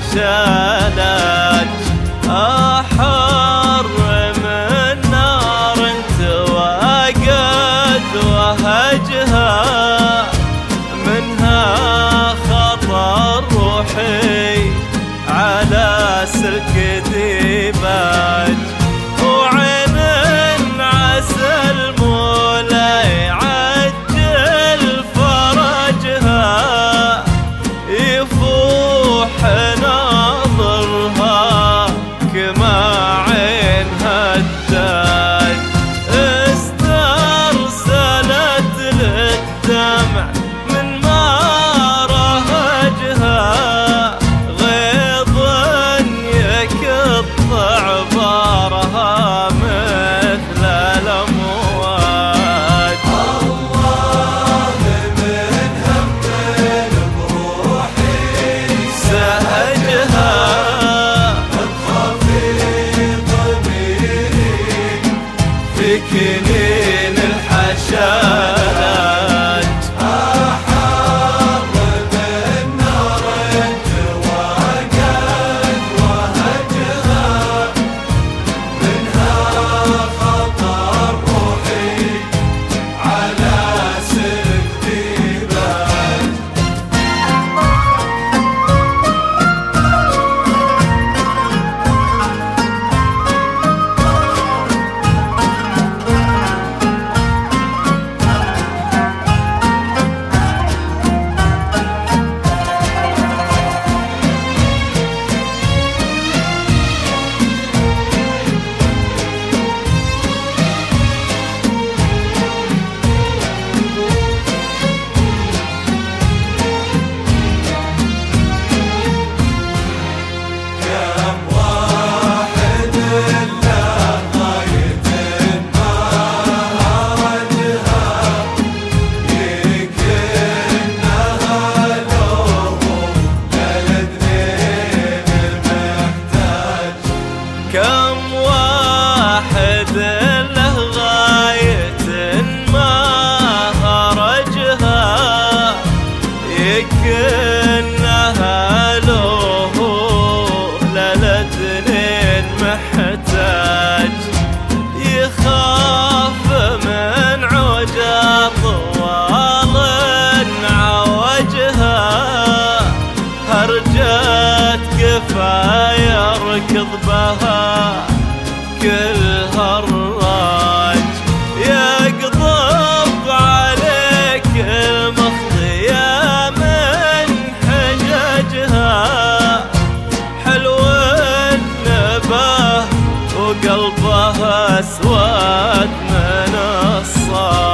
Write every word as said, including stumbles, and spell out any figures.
الحشالات أحر من نار توقد وهجها منها خطر روحي على سلك ديباج وعين عسى المولى يعجل فرجها يفوح ناظرها كما عينها التاج استرسلت للدمع من مرهجها غيظ يقطع بارها مثل الأمواج الله من هم بروحي سهجها ابقى في ضميري في كنين الحشالات أحر من نار توقد وهجها منها خطر روحي على سلك ديباج كم واحد له غاية ما رجها يكنها له للدين المحتاج كم واحد له غاية ما خرجها يكنها له للدنين محتاج يخاف من عوجة طوال عوجها هرجت كفاية ركض بها كل هراج يقضب عليك المخطية من حججها حلو النباه وقلبها اسود من الصاج